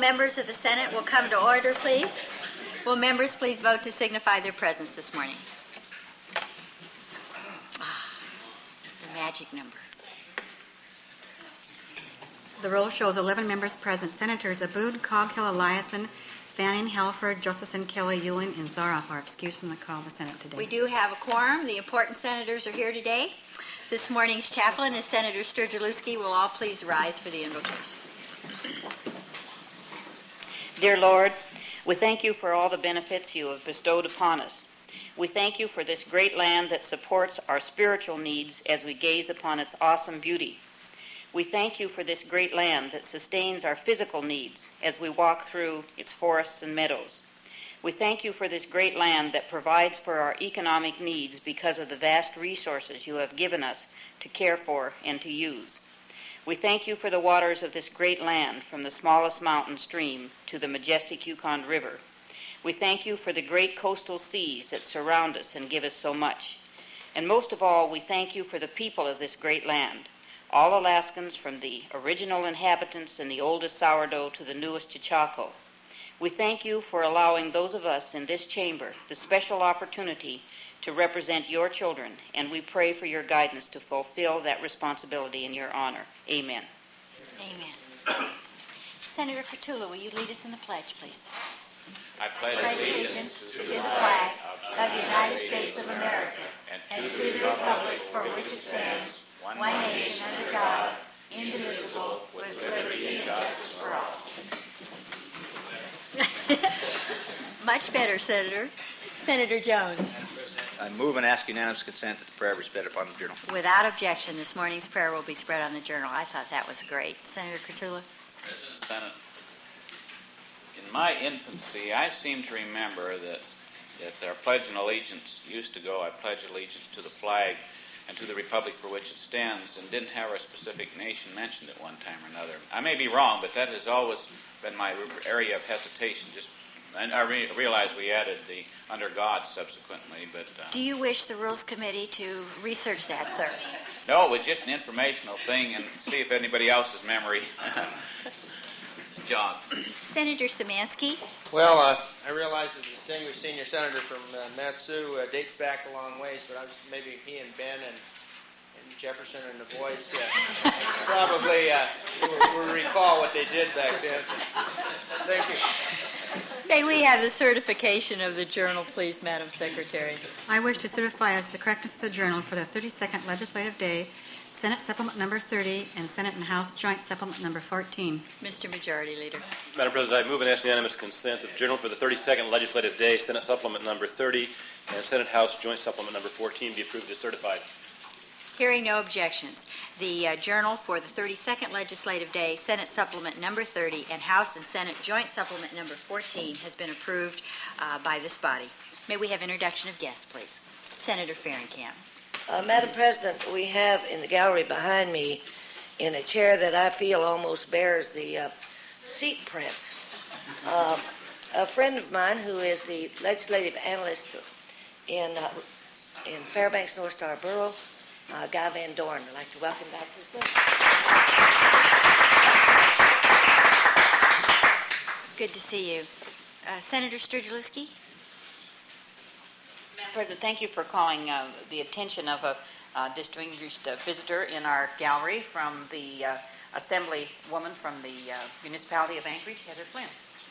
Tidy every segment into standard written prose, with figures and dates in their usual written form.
members of the Senate will come to order, please? Will members please vote to signify their presence this morning? The magic number. The roll shows 11 members present. Senators Abood, Coghill, Eliason, Fanning, Halford, Josephson, Kelly, Ewing, and Zaroff are excused from the call of the Senate today. We do have a quorum. The important senators are here today. This morning's chaplain is Senator Sturgielewski. Will all please rise for the invocation? Dear Lord, we thank you for all the benefits you have bestowed upon us. We thank you for this great land that supports our spiritual needs as we gaze upon its awesome beauty. We thank you for this great land that sustains our physical needs as we walk through its forests and meadows. We thank you for this great land that provides for our economic needs because of the vast resources you have given us to care for and to use. We thank you for the waters of this great land, from the smallest mountain stream to the majestic Yukon River. We thank you for the great coastal seas that surround us and give us so much. And most of all, we thank you for the people of this great land, all Alaskans, from the original inhabitants and the oldest sourdough to the newest Chichako. We thank you for allowing those of us in this chamber the special opportunity to represent your children, and we pray for your guidance to fulfill that responsibility in your honor. Amen. Amen. Senator Kratula, will you lead us in the pledge, please? I pledge allegiance to the flag of the United States of America and to the republic for which it stands, one nation under God, indivisible, with liberty and justice for all. Much better, Senator. Senator Jones. I move and ask unanimous consent that the prayer be spread upon the journal. Without objection, this morning's prayer will be spread on the journal. I thought that was great. Senator Kratula. President Senate, in my infancy, I seem to remember that our pledge and allegiance used to go, I pledge allegiance to the flag and to the republic for which it stands, and didn't have a specific nation mentioned at one time or another. I may be wrong, but that has always been my area of hesitation. And I realize we added the under God subsequently, but... Do you wish the Rules Committee to research that, sir? No, it was just an informational thing, and see if anybody else's memory. John. Senator Szymanski. Well, I realize the distinguished senior senator from Mat-Su dates back a long ways, but maybe he and Ben and Jefferson and the boys probably will recall what they did back then. Thank you. May we have the certification of the journal, please, Madam Secretary? I wish to certify as the correctness of the journal for the 32nd legislative day, Senate Supplement Number 30 and Senate and House Joint Supplement Number 14. Mr. Majority Leader. Madam President, I move and ask unanimous consent of the journal for the 32nd legislative day, Senate Supplement Number 30 and Senate House Joint Supplement Number 14 be approved as certified. Hearing no objections, the journal for the 32nd legislative day, Senate Supplement Number 30 and House and Senate Joint Supplement Number 14 has been approved by this body. May we have introduction of guests, please? Senator Fahrenkamp. Madam President, we have in the gallery behind me, in a chair that I feel almost bears the seat prints, a friend of mine who is the legislative analyst in Fairbanks North Star Borough, Guy Van Dorn. I'd like to welcome back to the Senate. Good to see you. Senator Sturgielewski. Madam President, thank you for calling the attention of a distinguished visitor in our gallery from the Assemblywoman from the municipality of Anchorage, Heather Flynn.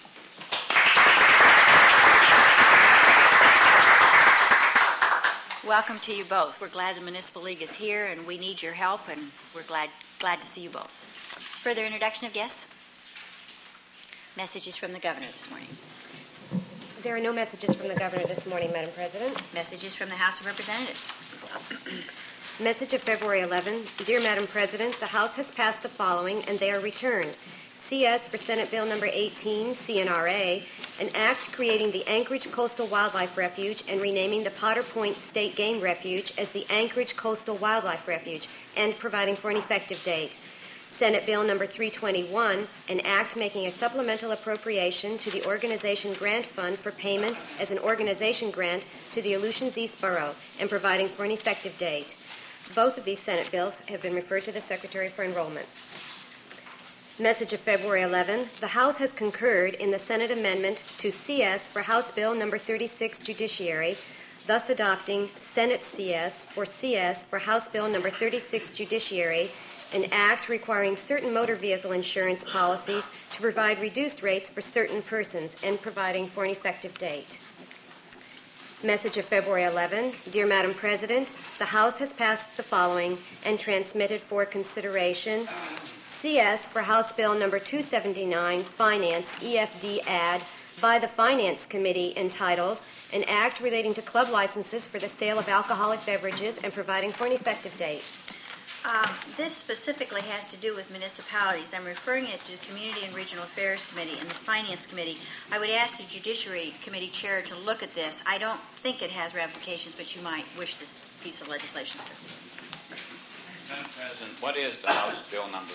Welcome to you both. We're glad the Municipal League is here, and we need your help, and we're glad to see you both. Further introduction of guests? Messages from the Governor this morning. There are no messages from the Governor this morning, Madam President. Messages from the House of Representatives. Message of February 11. Dear Madam President, the House has passed the following, and they are returned. CS for Senate Bill Number 18, CNRA, an act creating the Anchorage Coastal Wildlife Refuge and renaming the Potter Point State Game Refuge as the Anchorage Coastal Wildlife Refuge and providing for an effective date. Senate Bill Number 321, an act making a supplemental appropriation to the Organization Grant Fund for payment as an organization grant to the Aleutians East Borough and providing for an effective date. Both of these Senate bills have been referred to the Secretary for Enrollment. Message of February 11, the House has concurred in the Senate amendment to CS for House Bill number 36 Judiciary, thus adopting Senate CS for House Bill number 36 Judiciary, an act requiring certain motor vehicle insurance policies to provide reduced rates for certain persons and providing for an effective date. Message of February 11, Dear Madam President, the House has passed the following and transmitted for consideration CS for House Bill number 279, Finance, EFD Add, by the Finance Committee entitled, An Act Relating to Club Licenses for the Sale of Alcoholic Beverages and Providing for an Effective Date. This specifically has to do with municipalities. I'm referring it to the Community and Regional Affairs Committee and the Finance Committee. I would ask the Judiciary Committee Chair to look at this. I don't think it has ramifications, but you might wish this piece of legislation, sir. Madam President, what is the House bill number?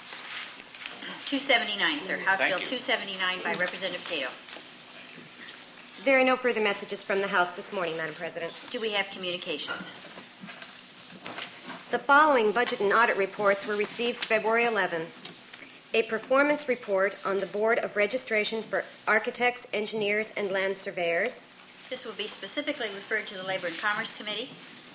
279, sir. House Thank Bill you. 279 by Representative Cato. There are no further messages from the House this morning, Madam President. Do we have communications? The following budget and audit reports were received February 11. A performance report on the Board of Registration for Architects, Engineers, and Land Surveyors. This will be specifically referred to the Labor and Commerce Committee.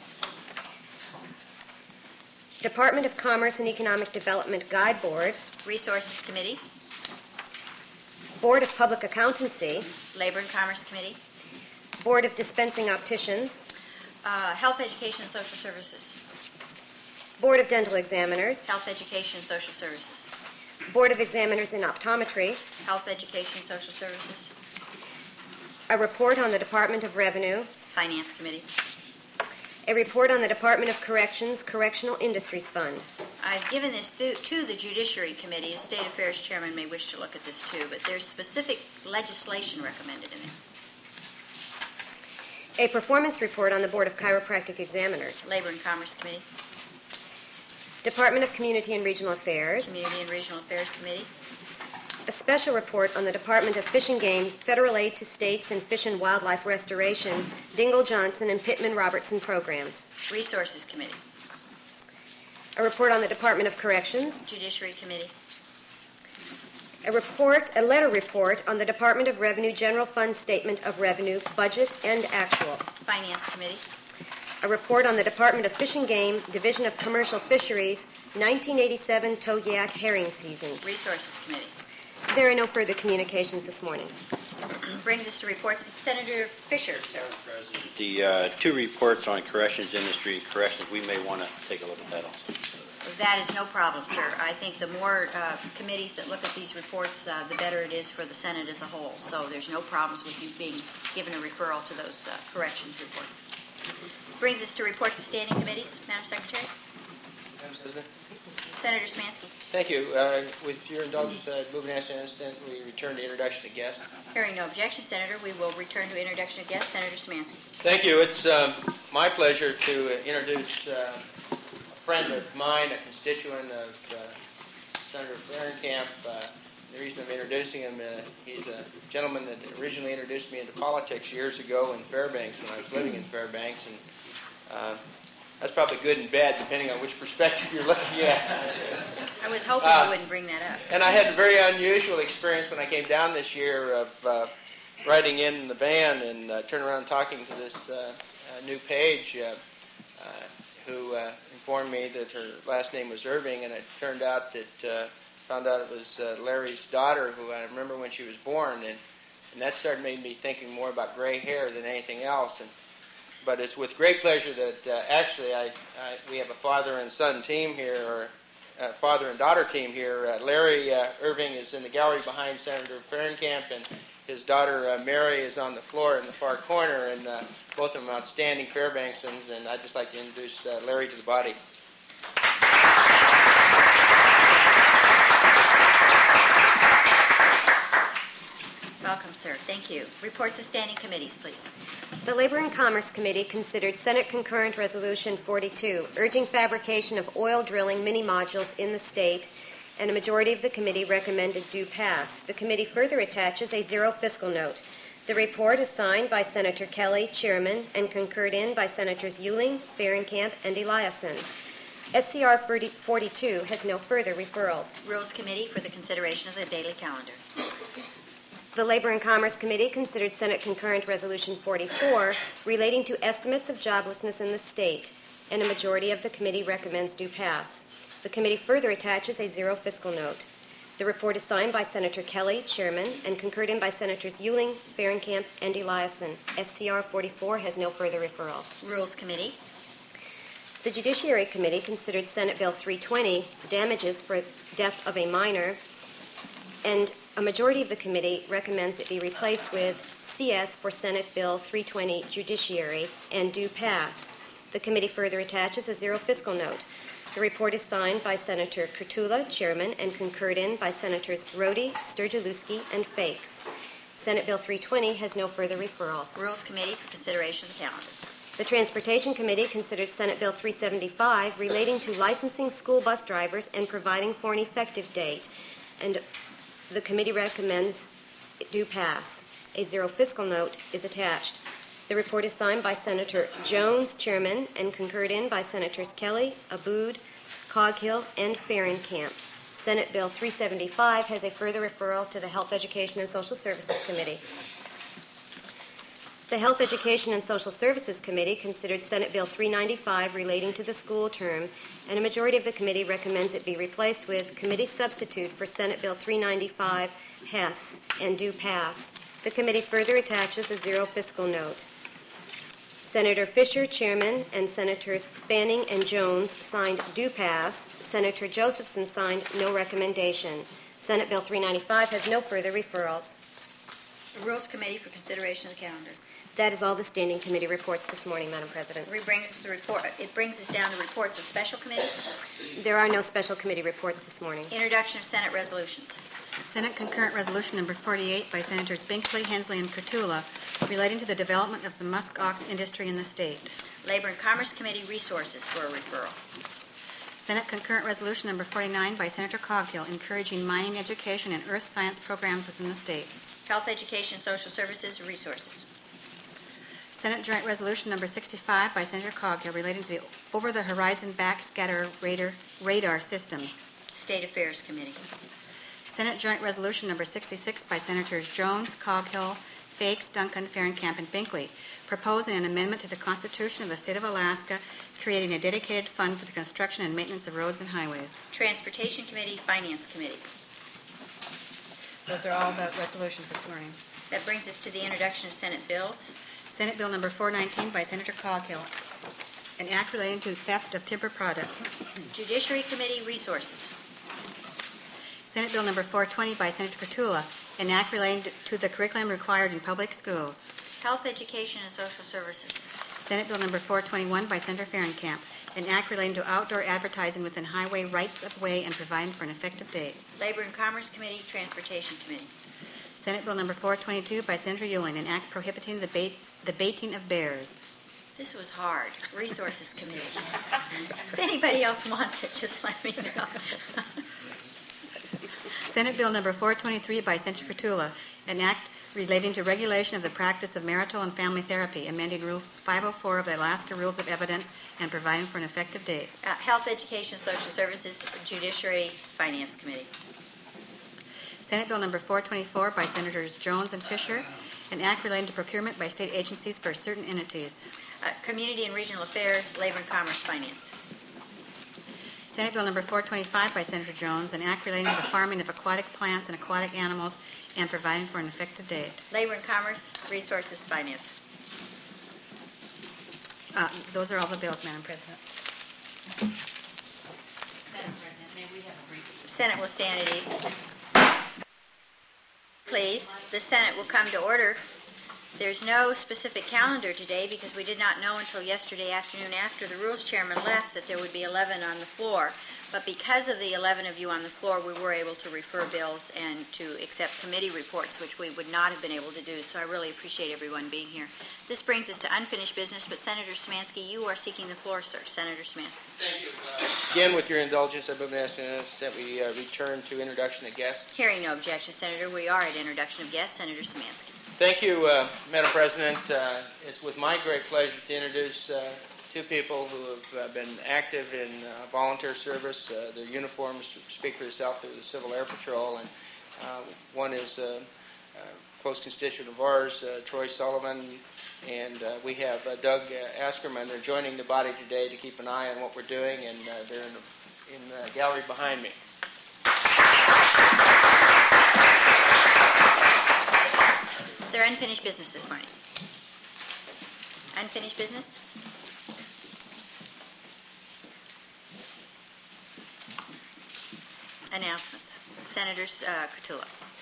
Department of Commerce and Economic Development Guide Board. Resources Committee, Board of Public Accountancy. Labor and Commerce Committee, Board of Dispensing Opticians. Health, Education, and Social Services, Board of Dental Examiners. Health, Education, and Social Services, Board of Examiners in Optometry. Health, Education, and Social Services, A report on the Department of Revenue. Finance Committee. A report on the Department of Corrections Correctional Industries Fund. I've given this to the Judiciary Committee. The State Affairs Chairman may wish to look at this too, but there's specific legislation recommended in it. A performance report on the Board of Chiropractic Examiners. Labor and Commerce Committee, Department of Community and Regional Affairs. Community and Regional Affairs Committee, A special report on the Department of Fish and Game, Federal Aid to States and Fish and Wildlife Restoration, Dingle Johnson and Pittman Robertson programs. Resources Committee, A report on the Department of Corrections. Judiciary Committee, A letter report on the Department of Revenue General Fund Statement of Revenue, Budget, and Actual. Finance Committee, A report on the Department of Fish and Game, Division of Commercial Fisheries, 1987 Togiak herring season. Resources Committee. There are no further communications this morning. Brings us to reports of Senator Fisher, sir. The two reports on corrections industry corrections, we may want to take a look at that also. That is no problem, sir. I think the more committees that look at these reports, the better it is for the Senate as a whole. So there's no problems with you being given a referral to those corrections reports. Brings us to reports of standing committees. Madam Secretary. Madam President. Senator Szymanski. Thank you. With your indulgence, move and ask an instant we return to introduction of guests. Hearing no objection, Senator, we will return to introduction of guests. Senator Szymanski. Thank you. It's my pleasure to introduce a friend of mine, a constituent of Senator Fahrenkamp. The reason I'm introducing him, he's a gentleman that originally introduced me into politics years ago in Fairbanks when I was living in Fairbanks, and that's probably good and bad depending on which perspective you're looking at. I was hoping you wouldn't bring that up. And I had a very unusual experience when I came down this year of riding in the van and turning around talking to this new Paige who informed me that her last name was Irving, and it turned out that found out it was Larry's daughter, who I remember when she was born, and that started making me thinking more about gray hair than anything else. But it's with great pleasure that actually we have a father and son team here, or father and daughter team here. Larry Irving is in the gallery behind Senator Fahrenkamp, and his daughter Mary is on the floor in the far corner, and both of them outstanding Fairbanksons, and I'd just like to introduce Larry to the body. Welcome, sir. Thank you. Reports of standing committees, please. The Labor and Commerce Committee considered Senate Concurrent Resolution 42, urging fabrication of oil drilling mini-modules in the state, and a majority of the committee recommended do pass. The committee further attaches a zero fiscal note. The report is signed by Senator Kelly, Chairman, and concurred in by Senators Ewing, Fahrenkamp, and Eliason. SCR 42 has no further referrals. Rules Committee for the consideration of the daily calendar. The Labor and Commerce Committee considered Senate Concurrent Resolution 44 relating to estimates of joblessness in the state, and a majority of the committee recommends do pass. The committee further attaches a zero fiscal note. The report is signed by Senator Kelly, Chairman, and concurred in by Senators Euling, Fahrenkamp, and Eliason. SCR 44 has no further referrals. Rules Committee. The Judiciary Committee considered Senate Bill 320, damages for death of a minor, and a majority of the committee recommends it be replaced with CS for Senate Bill 320, Judiciary, and do pass. The committee further attaches a zero fiscal note. The report is signed by Senator Kurtula, Chairman, and concurred in by Senators Rhodey, Sturgielewski, and Fakes. Senate Bill 320 has no further referrals. Rules Committee for consideration of the calendar. The Transportation Committee considered Senate Bill 375 relating to licensing school bus drivers and providing for an effective date, and the committee recommends it do pass. A zero fiscal note is attached. The report is signed by Senator Jones, Chairman, and concurred in by Senators Kelly, Abood, Coghill, and Fahrenkamp. Senate Bill 375 has a further referral to the Health, Education, and Social Services Committee. The Health, Education, and Social Services Committee considered Senate Bill 395 relating to the school term, and a majority of the committee recommends it be replaced with committee substitute for Senate Bill 395, Hess, and do pass. The committee further attaches a zero fiscal note. Senator Fisher, Chairman, and Senators Fanning and Jones signed do pass. Senator Josephson signed no recommendation. Senate Bill 395 has no further referrals. The Rules Committee for consideration of the calendar. That is all the standing committee reports this morning, Madam President. It brings us down to reports of special committees. There are no special committee reports this morning. Introduction of Senate resolutions. Senate Concurrent Resolution Number 48 by Senators Binkley, Hensley, and Kurtula relating to the development of the musk ox industry in the state. Labor and Commerce Committee resources for a referral. Senate Concurrent Resolution Number 49 by Senator Coghill encouraging mining education and earth science programs within the state. Health, Education, Social Services resources. Senate Joint Resolution Number 65 by Senator Coghill relating to the over-the-horizon backscatter radar systems. State Affairs Committee. Senate Joint Resolution Number 66 by Senators Jones, Coghill, Fakes, Duncan, Fahrenkamp, and Binkley, proposing an amendment to the Constitution of the State of Alaska, creating a dedicated fund for the construction and maintenance of roads and highways. Transportation Committee, Finance Committee. Those are all the resolutions this morning. That brings us to the introduction of Senate bills. Senate Bill Number 419 by Senator Coghill, an act relating to theft of timber products. Judiciary Committee, resources. Senate Bill Number 420 by Senator Kurtula, an act relating to the curriculum required in public schools. Health, Education, and Social Services. Senate Bill Number 421 by Senator Fahrenkamp, an act relating to outdoor advertising within highway rights of way and providing for an effective date. Labor and Commerce Committee, Transportation Committee. Senate Bill Number 422 by Senator Euling, an act prohibiting the baiting of bears. This was hard. Resources Committee. If anybody else wants it, just let me know. Senate Bill Number 423 by Senator Kurtula, an act relating to regulation of the practice of marital and family therapy, amending Rule 504 of the Alaska Rules of Evidence and providing for an effective date. Health, Education, Social Services, Judiciary, Finance Committee. Senate Bill Number 424 by Senators Jones and Fisher, an act relating to procurement by state agencies for certain entities. Community and Regional Affairs, Labor and Commerce, Finance. Senate Bill Number 425 by Senator Jones, an act relating to the farming of aquatic plants and aquatic animals and providing for an effective date. Labor and Commerce, Resources, Finance. Those are all the bills, Madam President. Madam President, may we have a brief? The Senate will stand at ease. Please, the Senate will come to order. There's no specific calendar today because we did not know until yesterday afternoon after the Rules Chairman left that there would be 11 on the floor. But because of the 11 of you on the floor, we were able to refer bills and to accept committee reports, which we would not have been able to do. So I really appreciate everyone being here. This brings us to unfinished business, but Senator Szymanski, you are seeking the floor, sir. Senator Szymanski. Thank you. Again, with your indulgence, I move that we return to introduction of guests. Hearing no objection, Senator, we are at introduction of guests. Senator Szymanski. Thank you, Madam President. It's with my great pleasure to introduce to two people who have been active in volunteer service. Their uniforms speak for themselves through the Civil Air Patrol, and one is a close constituent of ours, Troy Sullivan, and we have Doug Askerman. They're joining the body today to keep an eye on what we're doing, and they're in the gallery behind me. Is there unfinished business this morning? Unfinished business? Announcements. Senator Cotullo.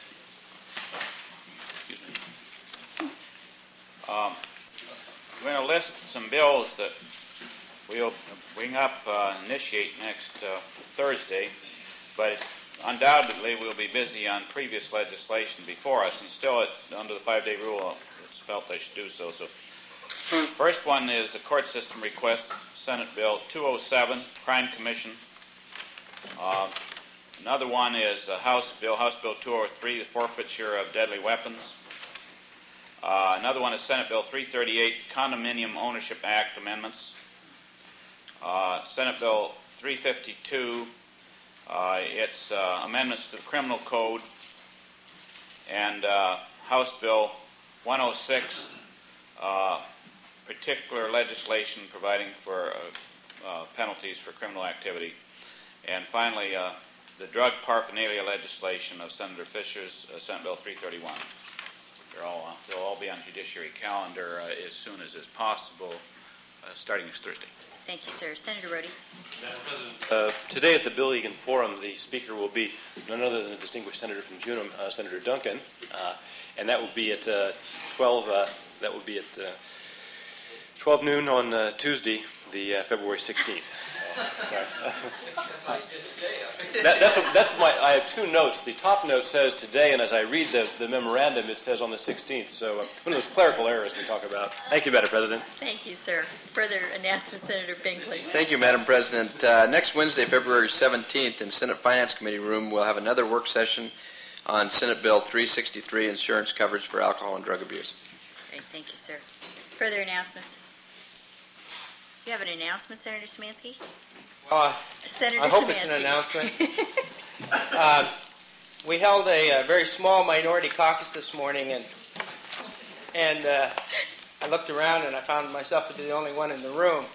I'm going to list some bills that we'll bring up, initiate next Thursday, but undoubtedly we'll be busy on previous legislation before us, and still under the 5-day rule, it's felt I should do so. So, first one is the court system request, Senate Bill 207, Crime Commission. Another one is House Bill 203, the forfeiture of deadly weapons. Another one is Senate Bill 338, Condominium Ownership Act amendments. Senate Bill 352, it's amendments to the Criminal Code. And House Bill 106, particular legislation providing for penalties for criminal activity. And finally, the drug paraphernalia legislation of Senator Fisher's Senate Bill 331. They'll all be on judiciary calendar as soon as is possible, starting next Thursday. Thank you, sir. Senator Rhodey. Madam President, today at the Bill Egan Forum, the speaker will be none other than a distinguished senator from Junam, Senator Duncan, and that will be at 12. That will be at 12 noon on Tuesday, the February 16th. That's my. I have two notes. The top note says today, and as I read the memorandum, it says on the 16th. So one of those clerical errors we talk about. Thank you, Madam President. Thank you, sir. Further announcement, Senator Binkley. Thank you, Madam President. Next Wednesday, February 17th, in Senate Finance Committee room, we'll have another work session on Senate Bill 363, insurance coverage for alcohol and drug abuse. Great. Thank you, sir. Further announcements. You have an announcement, Senator Szymanski? Senator I hope Szymanski. it's an announcement. We held a very small minority caucus this morning, and I looked around and I found myself to be the only one in the room.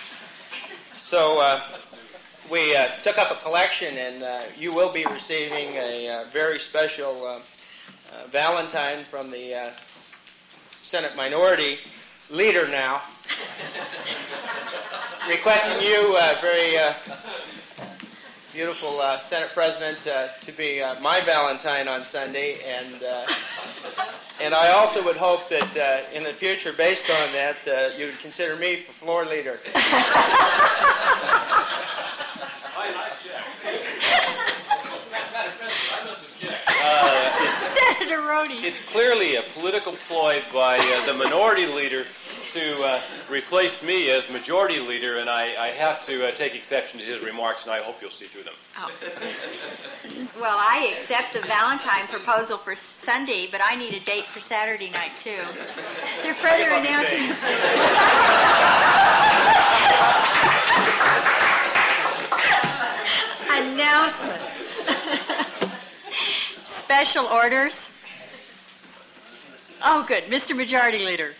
So we took up a collection, and you will be receiving a very special Valentine from the Senate Minority Leader now, requesting you, very beautiful Senate President, to be my Valentine on Sunday, and I also would hope that in the future, based on that, you would consider me for floor leader. Senator Rhodey. It's clearly a political ploy by the minority leader to replace me as majority leader, and I have to take exception to his remarks, and I hope you'll see through them. Oh. Well, I accept the Valentine proposal for Sunday, but I need a date for Saturday night, too. Is there further announcements? Announcements. Special orders. Oh, good. Mr. Majority Leader.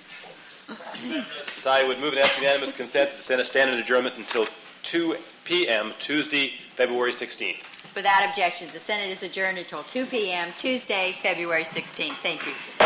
I would move and ask unanimous consent that the Senate stand in adjournment until 2 p.m. Tuesday, February 16th. Without objections, the Senate is adjourned until 2 p.m. Tuesday, February 16th. Thank you.